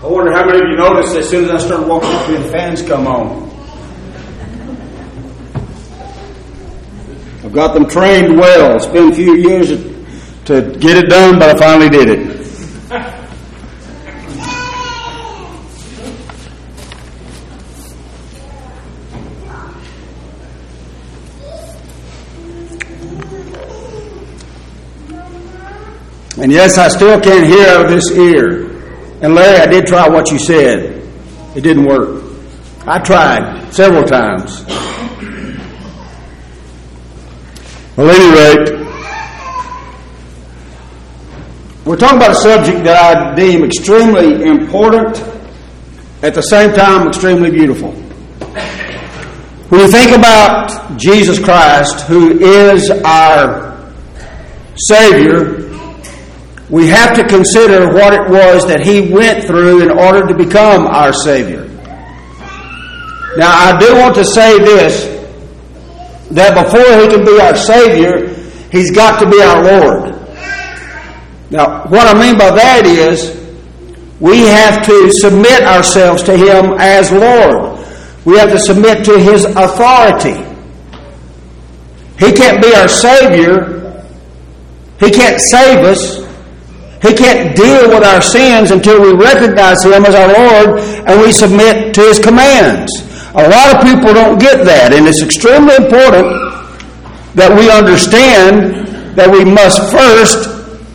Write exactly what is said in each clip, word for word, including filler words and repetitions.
I wonder how many of you noticed that as soon as I started walking up here, the fans come on. I've got them trained well. It's been a few years to get it done, but I finally did it. And yes, I still can't hear out of this ear. And Larry, I did try what you said. It didn't work. I tried several times. Well, at any rate, we're talking about a subject that I deem extremely important, at the same time extremely beautiful. When we think about Jesus Christ, who is our Savior, we have to consider what it was that He went through in order to become our Savior. Now, I do want to say this, that before He can be our Savior, He's got to be our Lord. Now, what I mean by that is, we have to submit ourselves to Him as Lord. We have to submit to His authority. He can't be our Savior. He can't save us. He can't deal with our sins until we recognize Him as our Lord and we submit to His commands. A lot of people don't get that, and it's extremely important that we understand that we must first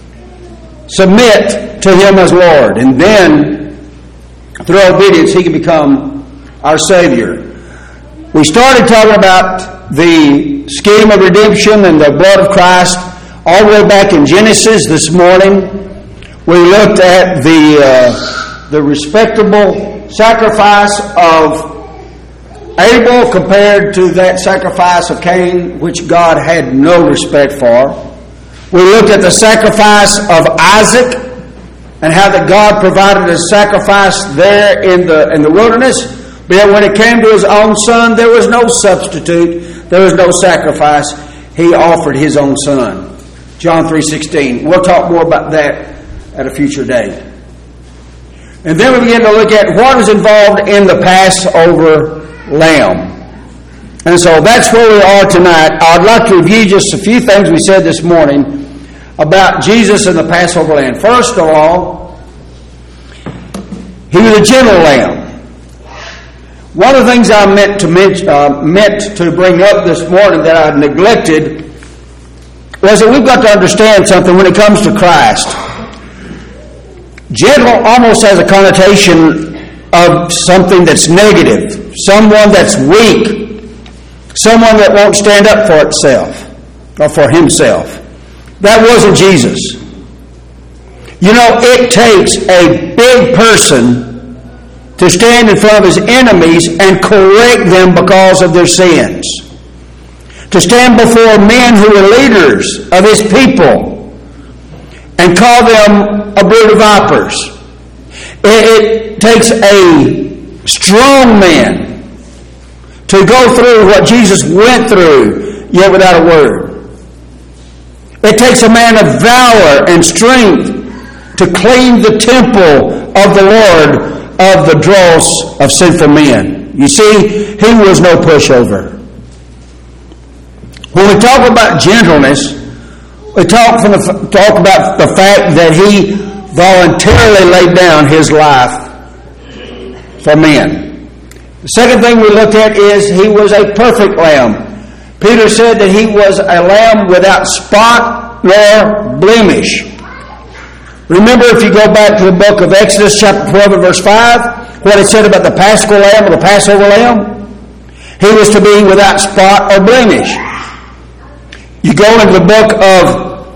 submit to Him as Lord, and then through obedience He can become our Savior. We started talking about the scheme of redemption and the blood of Christ all the way back in Genesis this morning. We looked at the uh, the respectable sacrifice of Abel compared to that sacrifice of Cain, which God had no respect for. We looked at the sacrifice of Isaac and how that God provided a sacrifice there in the in the wilderness. But yet when it came to His own Son, there was no substitute. There was no sacrifice. He offered His own Son. John three sixteen. We'll talk more about that at a future date. And then we begin to look at what is involved in the Passover lamb. And so that's where we are tonight. I'd like to review just a few things we said this morning about Jesus and the Passover lamb. First of all, He was a gentle lamb. One of the things I meant to mention, uh, meant to bring up this morning that I neglected was that we've got to understand something when it comes to Christ. Gentle almost has a connotation of something that's negative, someone that's weak, someone that won't stand up for itself or for himself. That wasn't Jesus. You know, it takes a big person to stand in front of his enemies and correct them because of their sins. To stand before men who are leaders of His people and call them a brood of vipers. It, it takes a strong man to go through what Jesus went through, yet without a word. It takes a man of valor and strength to clean the temple of the Lord of the dross of sinful men. You see, He was no pushover. When we talk about gentleness, we talk, from the, talk about the fact that He voluntarily laid down His life for men. The second thing we looked at is He was a perfect lamb. Peter said that He was a lamb without spot nor blemish. Remember, if you go back to the book of Exodus chapter twelve and verse five, what it said about the Paschal lamb or the Passover lamb? He was to be without spot or blemish. You go into the book of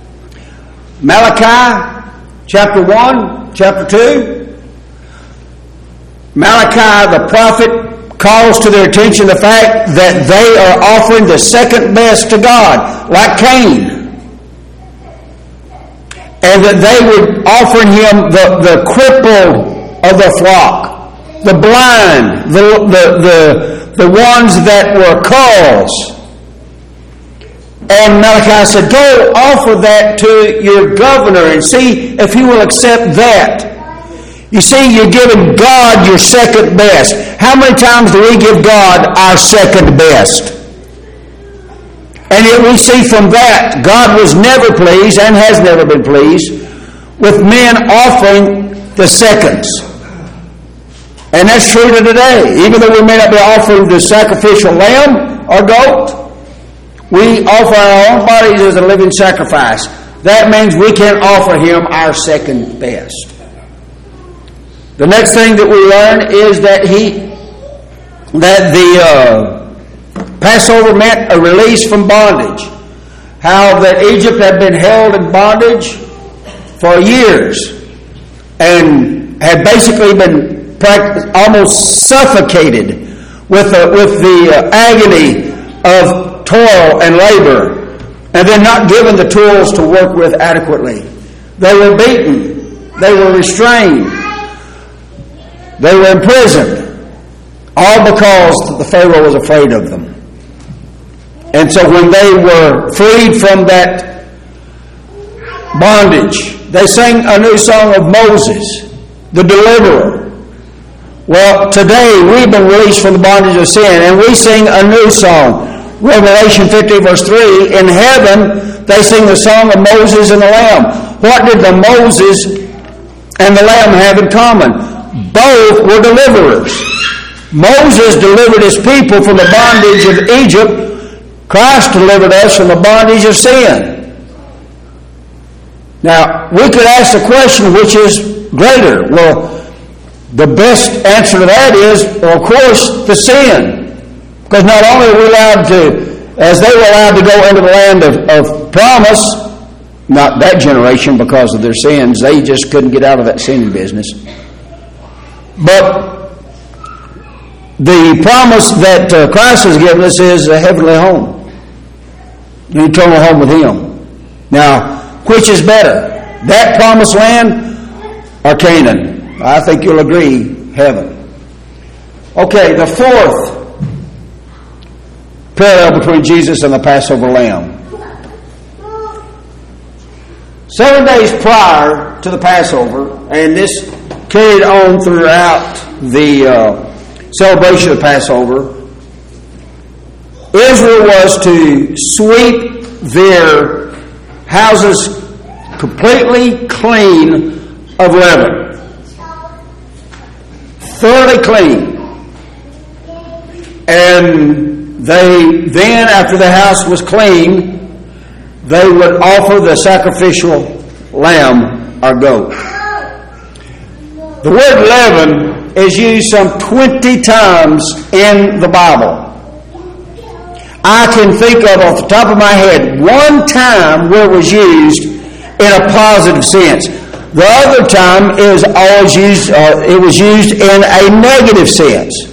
Malachi, chapter one, chapter two. Malachi, the prophet, calls to their attention the fact that they are offering the second best to God, like Cain. And that they were offering Him the, the crippled of the flock, the blind, the, the, the, the ones that were culls. And Malachi said, go offer that to your governor and see if he will accept that. You see, you're giving God your second best. How many times do we give God our second best? And yet we see from that, God was never pleased and has never been pleased with men offering the seconds. And that's true to today. Even though we may not be offering the sacrificial lamb or goat, we offer our own bodies as a living sacrifice. That means we can offer Him our second best. The next thing that we learn is that he, that the uh, Passover meant a release from bondage. How that Egypt had been held in bondage for years and had basically been almost suffocated with the, with the uh, agony of toil and labor, and then not given the tools to work with adequately. They were beaten. They were restrained. They were imprisoned, all because the Pharaoh was afraid of them. And so when they were freed from that bondage, they sang a new song of Moses, the deliverer. Well, today we've been released from the bondage of sin, and we sing a new song. Revelation fifty verse three, in heaven they sing the song of Moses and the Lamb. What did the Moses and the Lamb have in common? Both were deliverers. Moses delivered his people from the bondage of Egypt. Christ delivered us from the bondage of sin. Now, we could ask the question, which is greater? Well, the best answer to that is, well, of course, the sin. Because not only are we allowed to, as they were allowed to go into the land of, of promise, not that generation because of their sins, they just couldn't get out of that sinning business. But the promise that uh, Christ has given us is a heavenly home, an eternal home with Him. Now, which is better, that promised land or Canaan? I think you'll agree, heaven. Okay, the fourth parallel between Jesus and the Passover lamb. Seven days prior to the Passover, and this carried on throughout the uh, celebration of Passover, Israel was to sweep their houses completely clean of leaven. Thoroughly clean. And they then, after the house was clean, they would offer the sacrificial lamb or goat. The word leaven is used some twenty times in the Bible. I can think of off the top of my head one time where it was used in a positive sense. The other time is always used. Uh, it was used in a negative sense.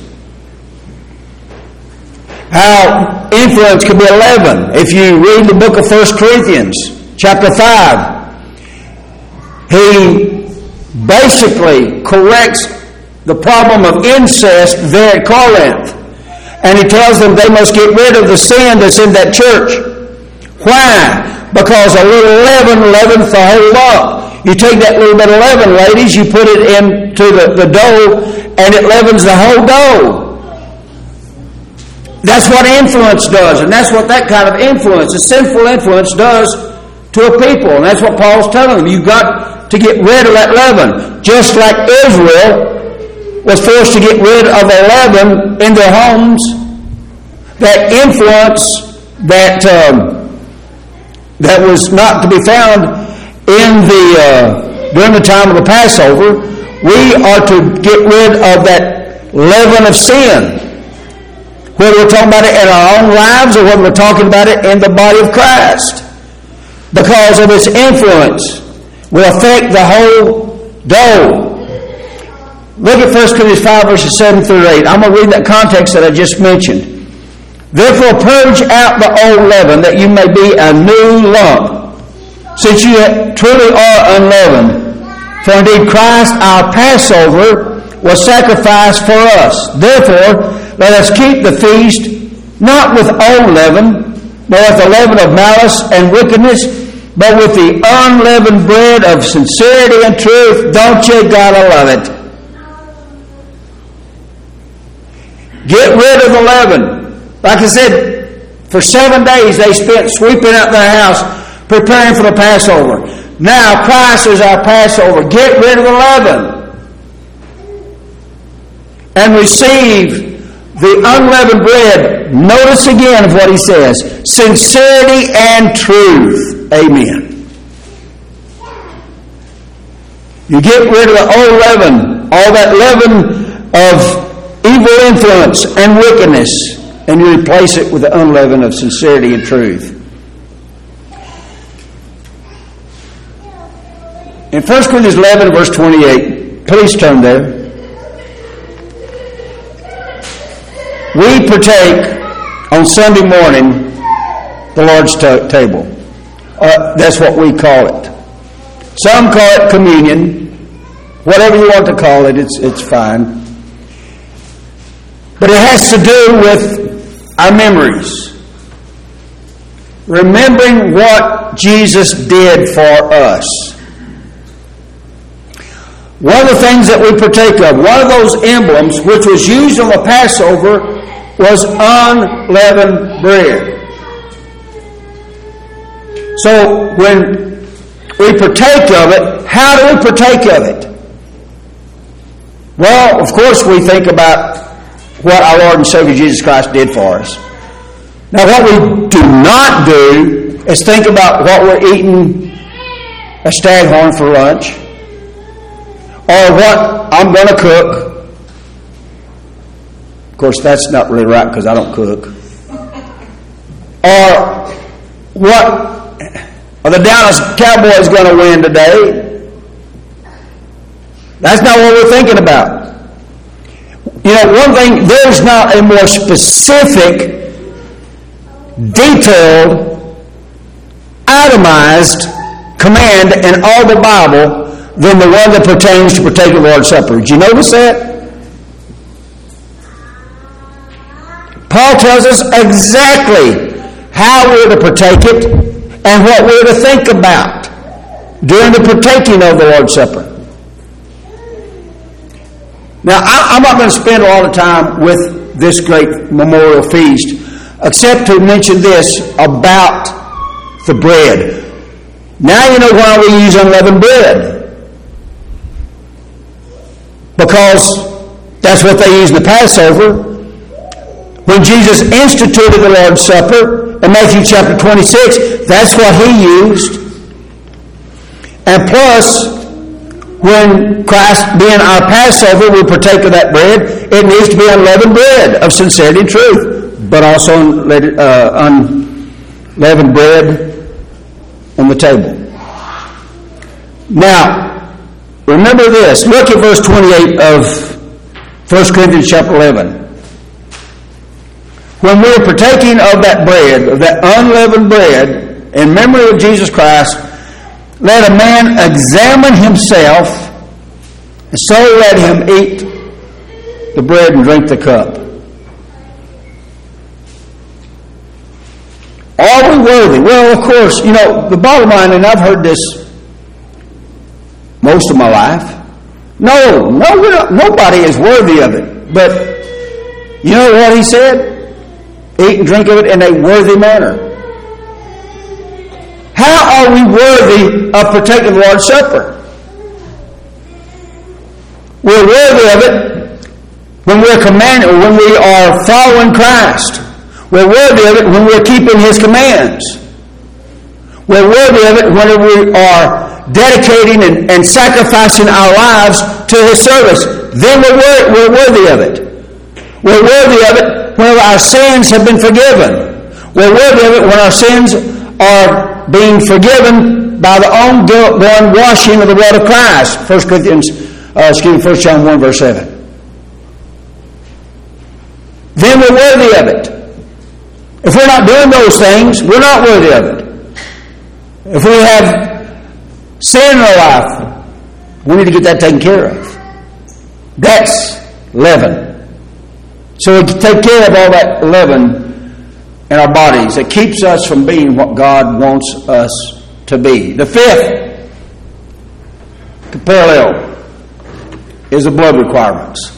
How influence can be a leaven. If you read the book of First Corinthians, chapter five, he basically corrects the problem of incest there at Corinth. And he tells them they must get rid of the sin that's in that church. Why? Because a little leaven leavens the whole lump. You take that little bit of leaven, ladies, you put it into the, the dough, and it leavens the whole dough. That's what influence does, and that's what that kind of influence, a sinful influence, does to a people. And that's what Paul's telling them. You've got to get rid of that leaven. Just like Israel was forced to get rid of a leaven in their homes, that influence that um, that was not to be found in the uh, during the time of the Passover. We are to get rid of that leaven of sin, whether we're talking about it in our own lives or whether we're talking about it in the body of Christ, because of its influence will affect the whole dough. Look at First Corinthians five, verses seven through eight. I'm going to read that context that I just mentioned. Therefore purge out the old leaven, that you may be a new lump, since you truly are unleavened. For indeed Christ our Passover was sacrificed for us. Therefore let us keep the feast not with old leaven, but with the leaven of malice and wickedness but with the unleavened bread of sincerity and truth. Don't you gotta love it? Get rid of the leaven. Like I said, for seven days they spent sweeping out their house, preparing for the Passover. Now Christ is our Passover. Get rid of the leaven and receive the unleavened bread. Notice again of what he says. Sincerity and truth. Amen. You get rid of the old leaven, all that leaven of evil influence and wickedness, and you replace it with the unleavened of sincerity and truth. In First Corinthians eleven, verse twenty-eight, please turn there. We partake on Sunday morning the Lord's t- table. Uh, that's what we call it. Some call it communion. Whatever you want to call it, it's it's fine. But it has to do with our memories. Remembering what Jesus did for us. One of the things that we partake of, one of those emblems which was used on the Passover was unleavened bread. So when we partake of it, how do we partake of it? Well, of course we think about what our Lord and Savior Jesus Christ did for us. Now what we do not do is think about what we're eating a staghorn for lunch, or what I'm going to cook. Of course, that's not really right because I don't cook. Or what are the Dallas Cowboys going to win today? That's not what we're thinking about. You know, one thing, there's not a more specific, detailed, itemized command in all the Bible than the one that pertains to partake of the Lord's Supper. Did you notice that? Paul tells us exactly how we're to partake it and what we're to think about during the partaking of the Lord's Supper. Now, I'm not going to spend a lot of time with this great memorial feast, except to mention this about the bread. Now you know why we use unleavened bread. Because that's what they used in the Passover. When Jesus instituted the Lord's Supper in Matthew chapter twenty-six, that's what he used. And plus, when Christ being our Passover, we partake of that bread, it needs to be unleavened bread of sincerity and truth, but also uh, unleavened bread on the table. Now, remember this. Look at verse twenty-eight of First Corinthians chapter eleven. When we are partaking of that bread, of that unleavened bread, in memory of Jesus Christ, let a man examine himself, and so let him eat the bread and drink the cup. Are we worthy? Well, of course, you know, the bottom line, and I've heard this most of my life. No, no, we're not, nobody is worthy of it. But you know what he said? Eat and drink of it in a worthy manner. How are we worthy of partaking of the Lord's Supper? We're worthy of it when we're commanded, when we are following Christ. We're worthy of it when we're keeping His commands. We're worthy of it when we are dedicating and, and sacrificing our lives to His service. Then we're, wor- we're worthy of it. We're worthy of it when our sins have been forgiven. We're worthy of it when our sins are being forgiven by the ongoing washing of the blood of Christ. First Corinthians, uh, excuse me, First John one, verse seven. Then we're worthy of it. If we're not doing those things, we're not worthy of it. If we have sin in our life, we need to get that taken care of. That's leaven. So we take care of all that leaven in our bodies. It keeps us from being what God wants us to be. The fifth parallel is the blood requirements.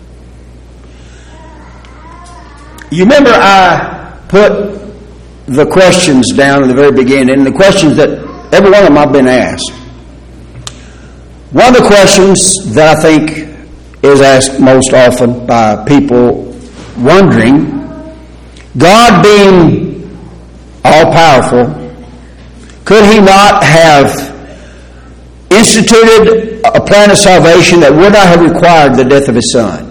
You remember I put the questions down in the very beginning, and the questions that every one of them I've been asked. One of the questions that I think is asked most often by people wondering, God being all-powerful, could He not have instituted a plan of salvation that would not have required the death of His Son?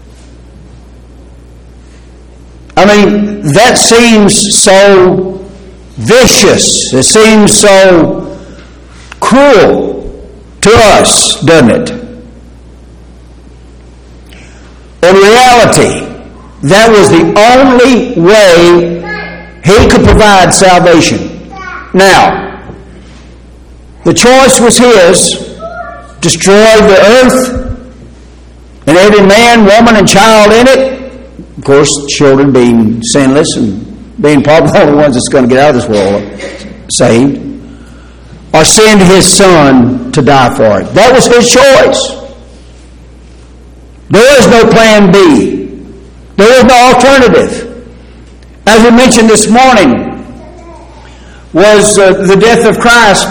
I mean, that seems so vicious. It seems so cruel to us, doesn't it? In reality, that was the only way He could provide salvation. Now, the choice was His. Destroy the earth and every man, woman, and child in it. Of course, children being sinless and being probably the only ones that's going to get out of this world saved. Or send His Son to die for it. That was His choice. There is no plan B. There is no alternative. As we mentioned this morning, was uh, the death of Christ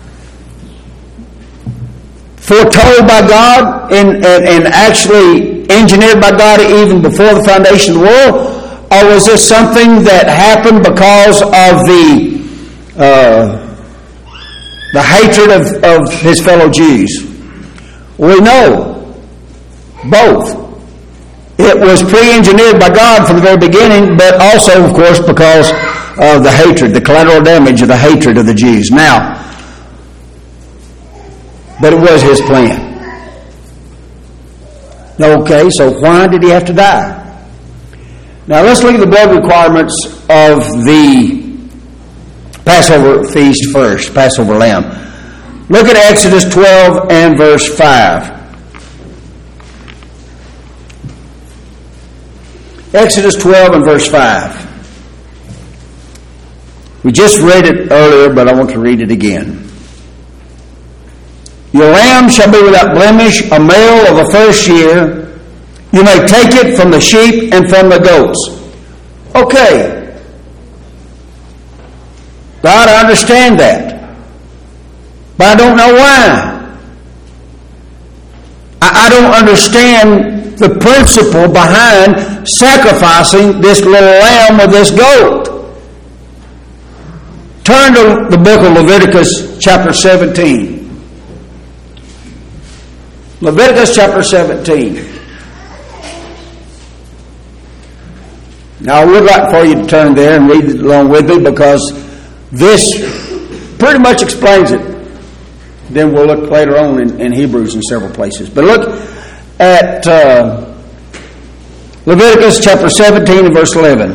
foretold by God and, and, and actually engineered by God even before the foundation of the world? Or was this something that happened because of the uh, the hatred of, of His fellow Jews? We know both. It was pre-engineered by God from the very beginning, but also, of course, because of the hatred, the collateral damage of the hatred of the Jews. Now, but it was His plan. Okay, so why did He have to die? Now let's look at the blood requirements of the Passover feast first, Passover lamb. Look at Exodus twelve and verse five. Exodus twelve and verse five. We just read it earlier, but I want to read it again. Your lamb shall be without blemish, a male of the first year. You may take it from the sheep and from the goats. Okay. God, I understand that. But I don't know why. I, I don't understand the principle behind sacrificing this little lamb or this goat. Turn to the book of Leviticus chapter seventeen. Leviticus chapter seventeen. Now I would like for you to turn there and read it along with me, because this pretty much explains it. Then we'll look later on in, in Hebrews in several places. But look at uh, Leviticus chapter seventeen and verse eleven.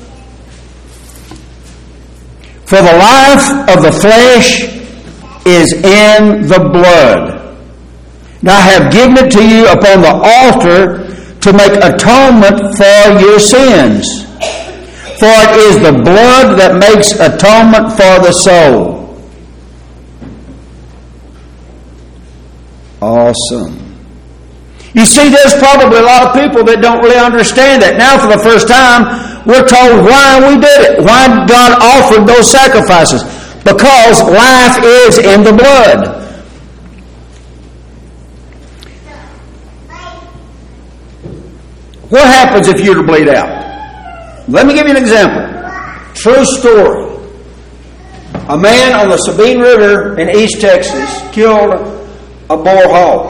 For the life of the flesh is in the blood. Now I have given it to you upon the altar to make atonement for your sins. For it is the blood that makes atonement for the soul. Awesome. You see, there's probably a lot of people that don't really understand that. Now for the first time, we're told why we did it. Why God offered those sacrifices. Because life is in the blood. What happens if you were to bleed out? Let me give you an example. True story. A man on the Sabine River in East Texas killed a boar hog.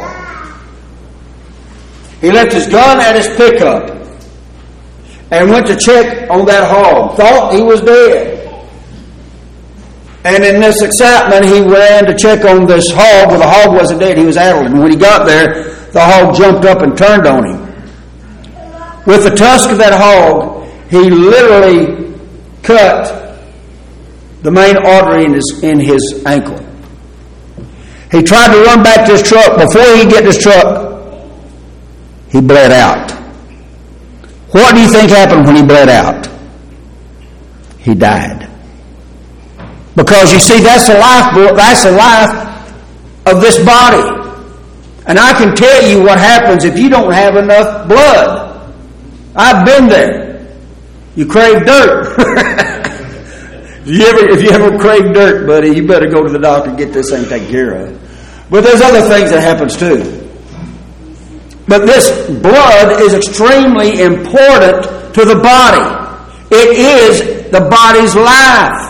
He left his gun at his pickup and went to check on that hog. Thought he was dead. And in this excitement, he ran to check on this hog. Well, the hog wasn't dead. He was addled. And when he got there, the hog jumped up and turned on him. With the tusk of that hog, he literally cut the main artery in his, in his ankle. He tried to run back to his truck. Before he could get to his truck, he bled out. What do you think happened when he bled out? He died. Because you see, that's the life, that's the life of this body. And I can tell you what happens if you don't have enough blood. I've been there. You crave dirt. if, you ever, if you ever crave dirt, buddy, you better go to the doctor and get this thing taken care of. But there's other things that happens too. But this blood is extremely important to the body. It is the body's life.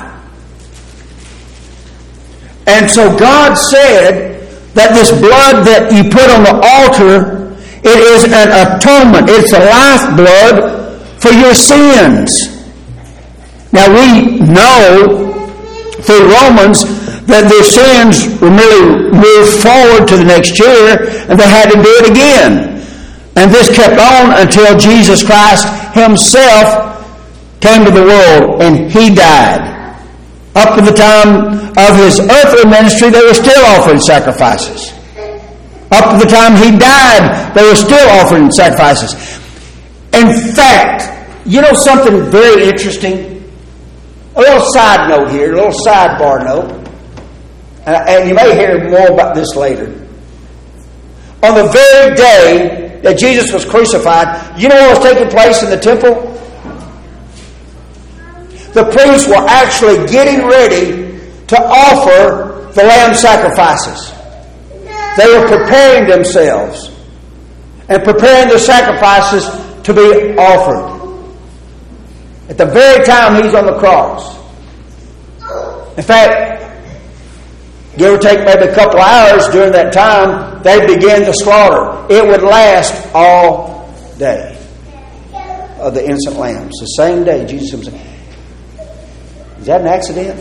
And so God said that this blood that you put on the altar, it is an atonement. It's a lifeblood for your sins. Now we know through Romans that their sins really moved forward to the next year and they had to do it again. And this kept on until Jesus Christ Himself came to the world and He died. Up to the time of His earthly ministry, they were still offering sacrifices. Up to the time He died, they were still offering sacrifices. In fact, you know something very interesting? A little side note here, a little sidebar note. And you may hear more about this later. On the very day that Jesus was crucified, you know what was taking place in the temple? The priests were actually getting ready to offer the lamb sacrifices. They were preparing themselves and preparing the sacrifices to be offered. At the very time He's on the cross. In fact, give or take maybe a couple of hours during that time, they began the slaughter. It would last all day of the innocent lambs. The same day Jesus Himself. Is that an accident?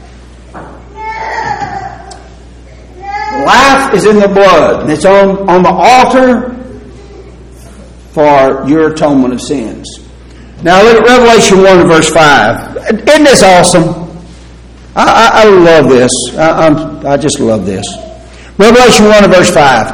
Life is in the blood, and it's on, on the altar for your atonement of sins. Now look at Revelation one and verse five. Isn't this awesome? I, I, I love this. I, I'm, I just love this. Revelation one and verse five.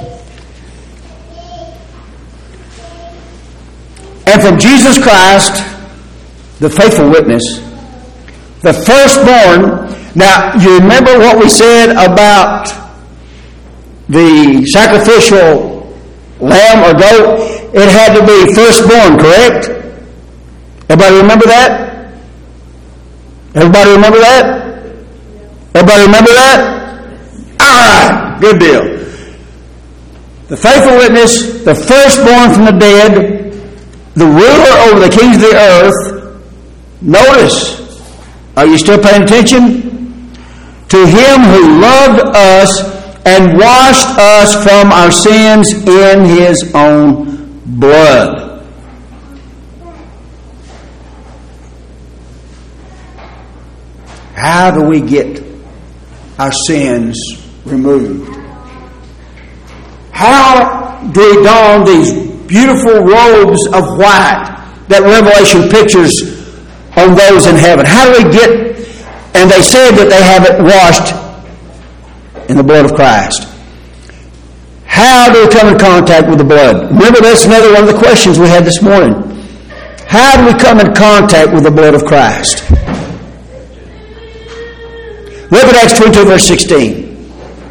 And from Jesus Christ, the faithful witness, the firstborn. Now, you remember what we said about the sacrificial lamb or goat? It had to be firstborn, correct? Everybody remember that? Everybody remember that? Everybody remember that? All right, good deal. The faithful witness, the firstborn from the dead, the ruler over the kings of the earth. Notice, are you still paying attention? To Him who loved us and washed us from our sins in His own blood. How do we get our sins removed? How do we don these beautiful robes of white that Revelation pictures on those in heaven? How do we get, and they said that they have it washed in the blood of Christ. How do we come in contact with the blood? Remember, that's another one of the questions we had this morning. How do we come in contact with the blood of Christ? Look at Acts twenty-two, verse sixteen.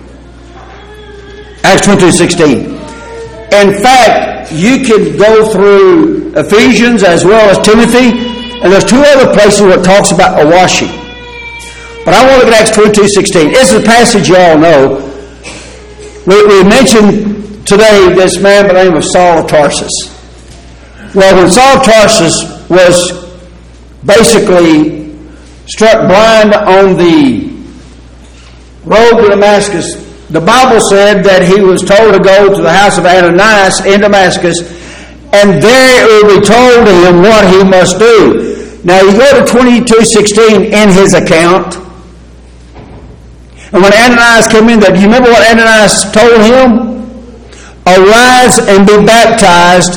Acts twenty-two, sixteen. In fact, you can go through Ephesians as well as Timothy, and there's two other places where it talks about a washing. But I want to look at Acts twenty-two, sixteen. This is a passage you all know. We, we mentioned today this man by the name of Saul of Tarsus. Well, when Saul of Tarsus was basically struck blind on the road to Damascus, the Bible said that he was told to go to the house of Ananias in Damascus, and there it would be told to him what he must do. Now you go to twenty-two sixteen in his account, and when Ananias came in there, do you remember what Ananias told him? Arise and be baptized,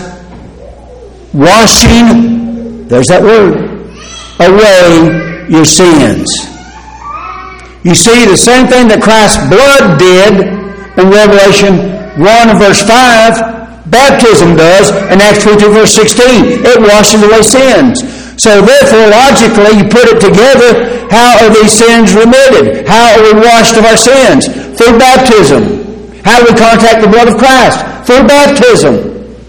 washing, there's that word, away your sins. You see, the same thing that Christ's blood did in Revelation one and verse five, baptism does in Acts twenty-two verse sixteen. It washes away sins. So therefore, logically, you put it together, how are these sins remitted? How are we washed of our sins? Through baptism. How do we contact the blood of Christ? Through baptism.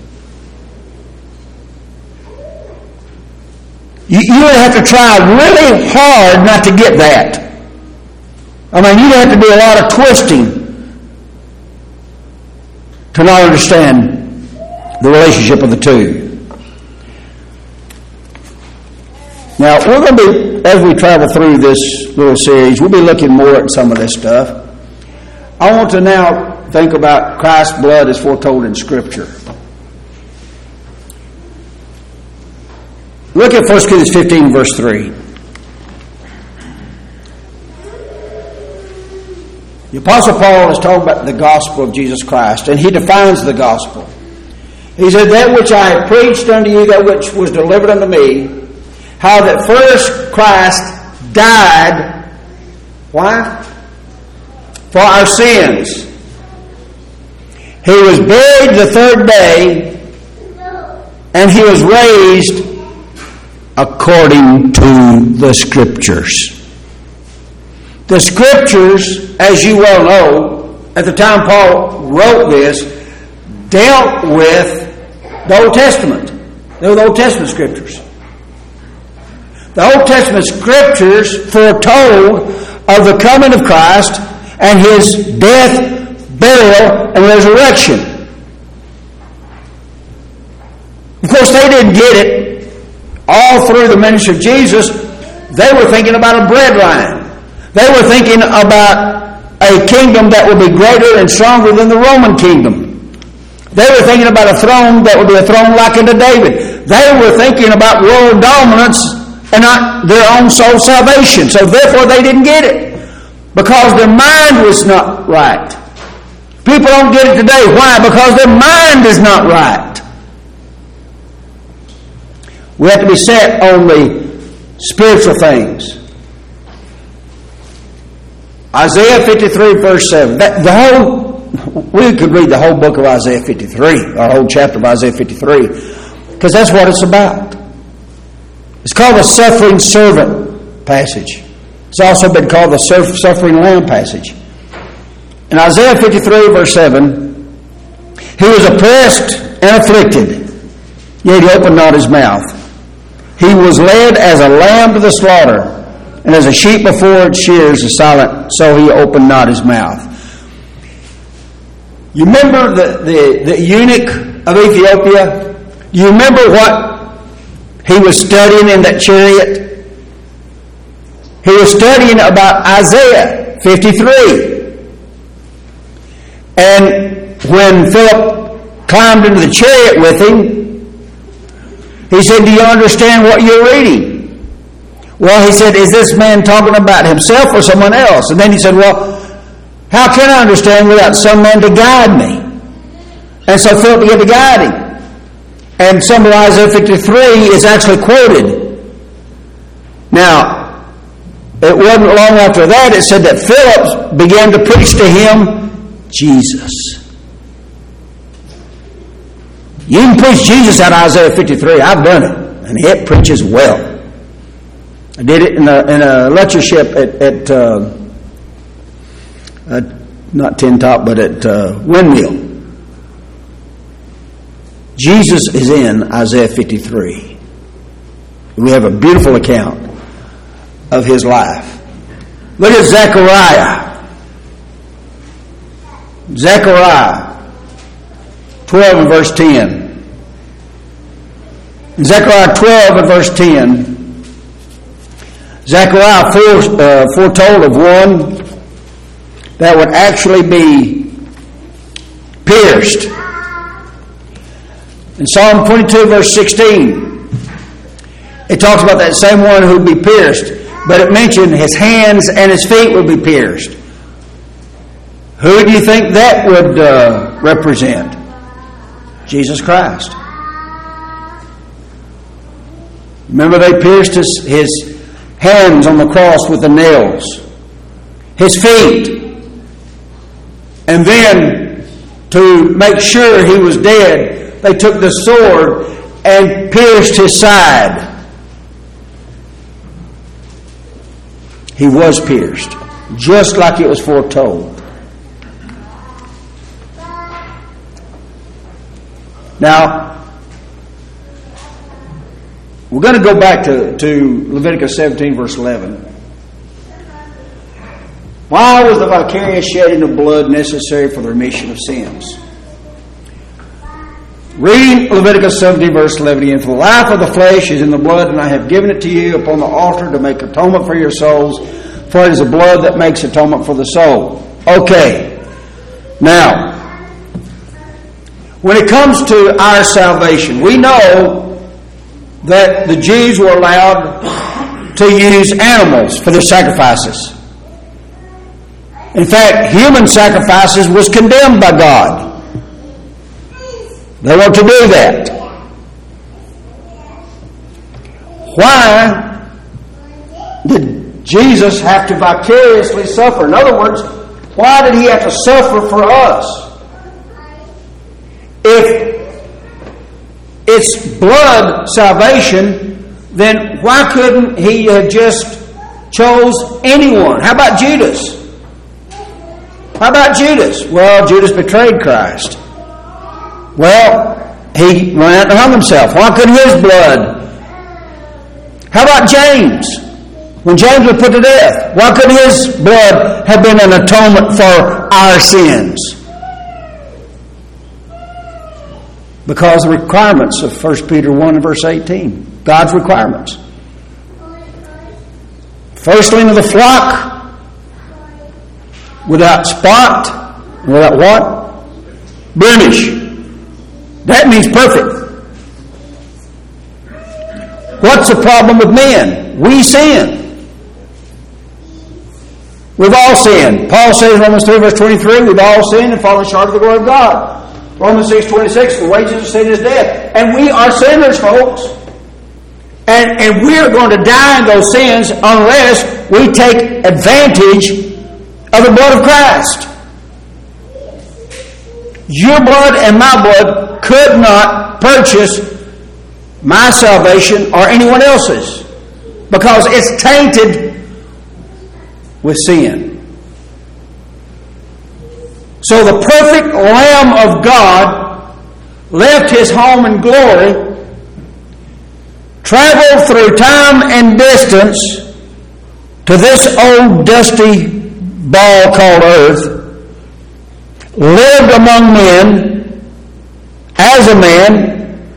You, you would have to try really hard not to get that. I mean, you'd have to do a lot of twisting to not understand the relationship of the two. Now, we're going to be, as we travel through this little series, we'll be looking more at some of this stuff. I want to now think about Christ's blood as foretold in Scripture. Look at First Corinthians fifteen, verse three. The Apostle Paul is talking about the gospel of Jesus Christ, and he defines the gospel. He said, that which I have preached unto you, that which was delivered unto me, how that first Christ died, why? For our sins. He was buried the third day, and he was raised according to the Scriptures. The Scriptures, as you well know, at the time Paul wrote this, dealt with the Old Testament. They were the Old Testament Scriptures. The Old Testament Scriptures foretold of the coming of Christ and His death, burial, and resurrection. Of course, they didn't get it all through the ministry of Jesus. They were thinking about a breadline. They were thinking about a kingdom that would be greater and stronger than the Roman kingdom. They were thinking about a throne that would be a throne like unto David. They were thinking about world dominance and not their own soul salvation. So therefore they didn't get it, because their mind was not right. People don't get it today. Why? Because their mind is not right. We have to be set on the spiritual things. Isaiah fifty-three, verse seven. That, the whole, we could read the whole book of Isaiah fifty-three, or whole chapter of Isaiah fifty-three, because that's what it's about. It's called the suffering servant passage. It's also been called the suffering lamb passage. In Isaiah fifty-three, verse seven, he was oppressed and afflicted, yet he opened not his mouth. He was led as a lamb to the slaughter, and as a sheep before its shears is silent, so he opened not his mouth. You remember the, the, the eunuch of Ethiopia? You remember what he was studying in that chariot? He was studying about Isaiah fifty-three. And when Philip climbed into the chariot with him, he said, do you understand what you're reading? Well, he said, is this man talking about himself or someone else? And then he said, well, how can I understand without some man to guide me? And so Philip began to guide him. And some of Isaiah fifty-three is actually quoted. Now, it wasn't long after that, it said that Philip began to preach to him Jesus. You can preach Jesus out of Isaiah fifty-three. I've done it. And it preaches well. I did it in a, in a lectureship at, at uh, uh, not Tin Top, but at uh, Windmill. Jesus is in Isaiah fifty-three. We have a beautiful account of his life. Look at Zechariah. Zechariah twelve and verse ten. In Zechariah twelve and verse ten, Zechariah fore, uh, foretold of one that would actually be pierced. In Psalm twenty-two verse sixteen, it talks about that same one who would be pierced, but it mentioned his hands and his feet would be pierced. Who do you think that would uh, represent? Jesus Christ. Remember, they pierced his, his hands on the cross with the nails, his feet, and then to make sure he was dead, they took the sword and pierced his side. He was pierced, just like it was foretold. Now, we're going to go back to, to Leviticus seventeen, verse eleven. Why was the vicarious shedding of blood necessary for the remission of sins? Read Leviticus seventeen, verse eleven again. For the life of the flesh is in the blood, and I have given it to you upon the altar to make atonement for your souls, for it is the blood that makes atonement for the soul. Okay. Now, when it comes to our salvation, we know that the Jews were allowed to use animals for their sacrifices. In fact, human sacrifices was condemned by God. They want to do that. Why did Jesus have to vicariously suffer? In other words, why did he have to suffer for us? If it's blood salvation, then why couldn't he have just chose anyone? How about Judas? How about Judas? Well, Judas betrayed Christ. Well, he went out and hung himself. Why couldn't his blood? How about James? When James was put to death, why couldn't his blood have been an atonement for our sins? Because the requirements of First Peter one and verse eighteen. God's requirements. Firstling of the flock, without spot, without what? Blemish. That means perfect. What's the problem with men? We sin. We've all sinned. Paul says in Romans three verse twenty-three, we've all sinned and fallen short of the glory of God. Romans six twenty-six, the wages of sin is death. And we are sinners, folks. And, and we're going to die in those sins unless we take advantage of the blood of Christ. Your blood and my blood could not purchase my salvation or anyone else's, because it's tainted with sin. So the perfect Lamb of God left his home in glory, traveled through time and distance to this old dusty ball called earth, lived among men as a man,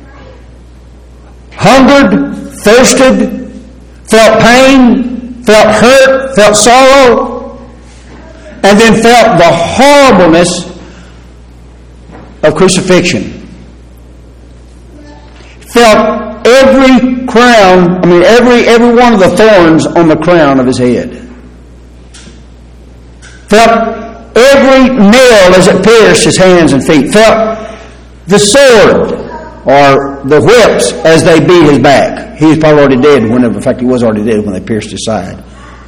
hungered, thirsted, felt pain, felt hurt, felt sorrow, and then felt the horribleness of crucifixion. Felt every crown, I mean every every one of the thorns on the crown of his head. Felt every nail as it pierced his hands and feet. Felt the sword or the whips as they beat his back. He was probably already dead whenever, in fact he was already dead when they pierced his side.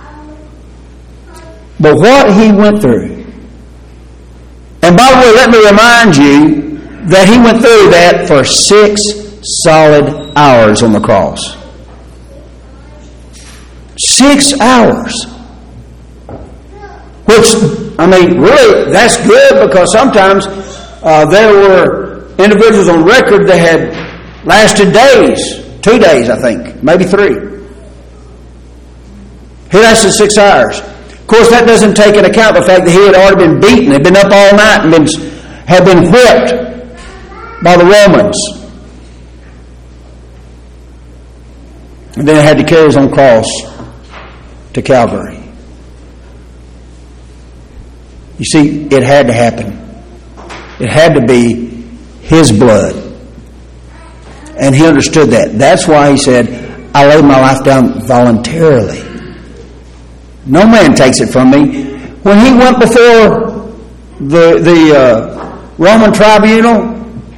But what he went through. And by the way, let me remind you that he went through that for six solid hours on the cross. Six hours. Which, I mean, really, that's good, because sometimes uh, there were individuals on record that had lasted days. Two days, I think. Maybe three. He lasted six hours. Of course, that doesn't take into account the fact that he had already been beaten, had been up all night, and been, had been whipped by the Romans. And then had to carry his own cross to Calvary. You see, it had to happen. It had to be his blood. And he understood that. That's why he said, I lay my life down voluntarily. No man takes it from me. When he went before the, the uh, Roman tribunal,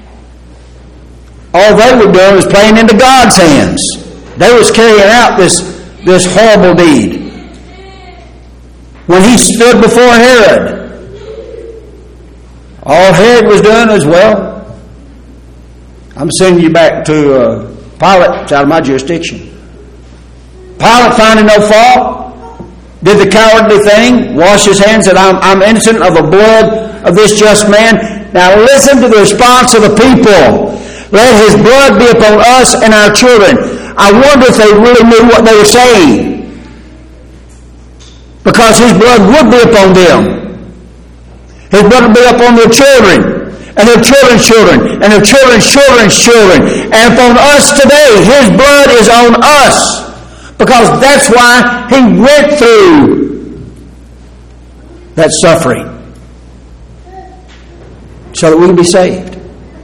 all they were doing was playing into God's hands. They was carrying out this, this horrible deed. When he stood before Herod, all Herod was doing was, well, I'm sending you back to uh, Pilate. It's out of my jurisdiction. Pilate finding no fault. did the cowardly thing, washed his hands, and I'm, I'm innocent of the blood of this just man. Now listen to the response of the people. Let his blood be upon us and our children. I wonder if they really knew what they were saying. Because his blood would be upon them. His blood would be upon their children, and their children's children, and their children's children's children. And upon us today, his blood is on us. Because that's why he went through that suffering. So that we can be saved.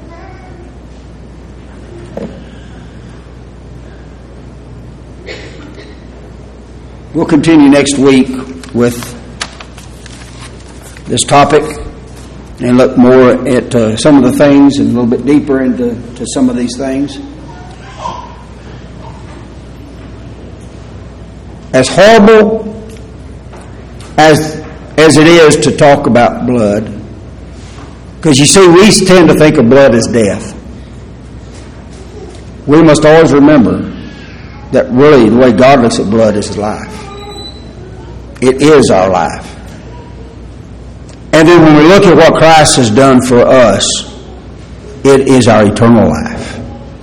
We'll continue next week with this topic and look more at uh, some of the things and a little bit deeper into to some of these things. As horrible as as it is to talk about blood, because you see, we tend to think of blood as death. We must always remember that really the way God looks at blood is life. It is our life. And then when we look at what Christ has done for us, it is our eternal life.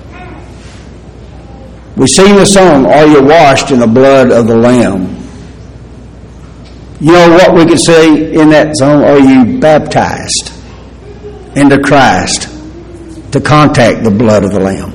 We sing the song, "Are you washed in the blood of the Lamb?" You know what we could say in that song? Are you baptized into Christ to contact the blood of the Lamb?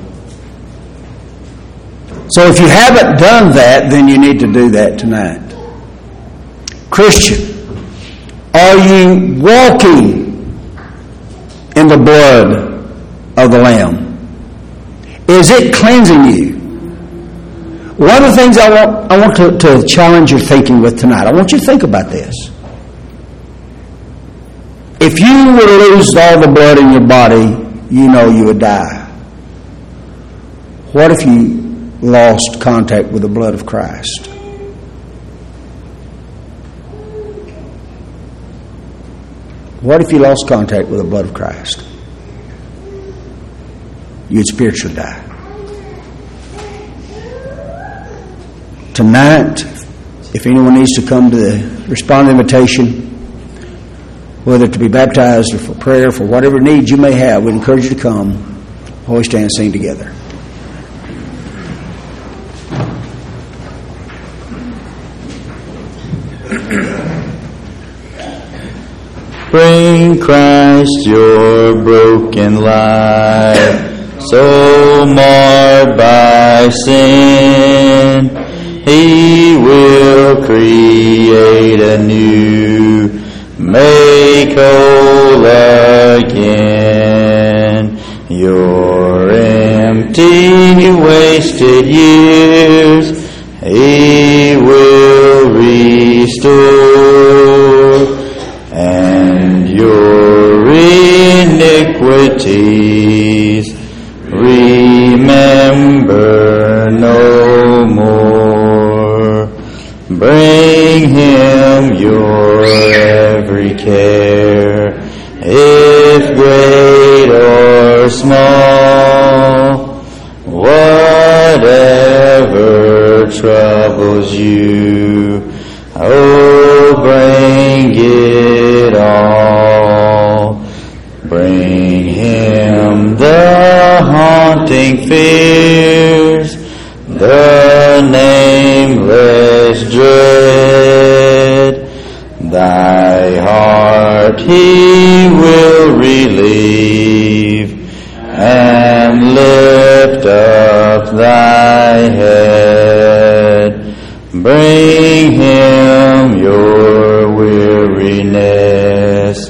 So if you haven't done that, then you need to do that tonight. Christian, are you walking in the blood of the Lamb? Is it cleansing you? One of the things I want I want to, to challenge your thinking with tonight, I want you to think about this. If you were to lose all the blood in your body, you know you would die. What if you lost contact with the blood of Christ? What if you lost contact with the blood of Christ? You'd spiritually die. Tonight, if anyone needs to come to the respond to the invitation, whether to be baptized or for prayer, for whatever needs you may have, we encourage you to come. While we stand and sing together. Bring Christ your broken life, so marred by sin. He will create anew, make whole again your empty, wasted years. He will restore, and your iniquities remember no more. Bring him your every care, if great or small, whatever troubles you, oh, bring it all. Bring him the haunting fears, the nameless dread. Thy heart he will relieve, and lift up thy head. Bring him your weariness,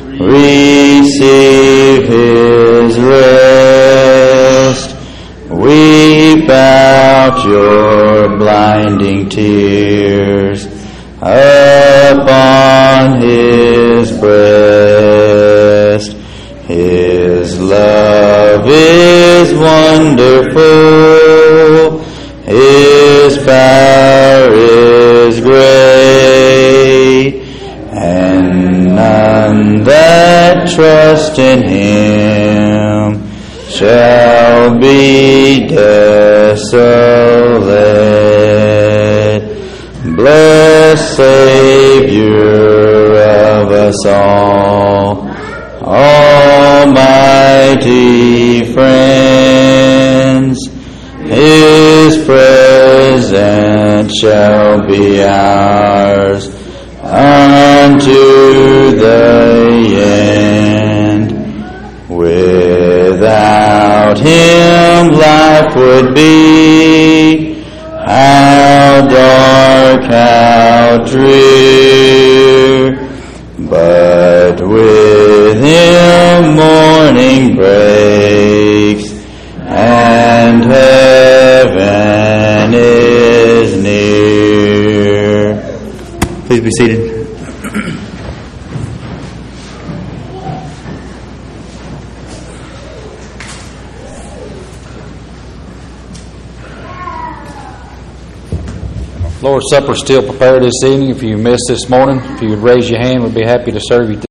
receive his rest. Weep out your blinding tears upon his breast. His love is wonderful, his power is great, and none that trust in him shall be desolate. Blessed us all. Almighty friends, His presence shall be ours unto the end. Without Him life would be how dark, how drear, but with Him morning breaks and heaven is near. Please be seated. Lord's Supper is still prepared this evening. If you missed this morning, if you would raise your hand, we'd be happy to serve you.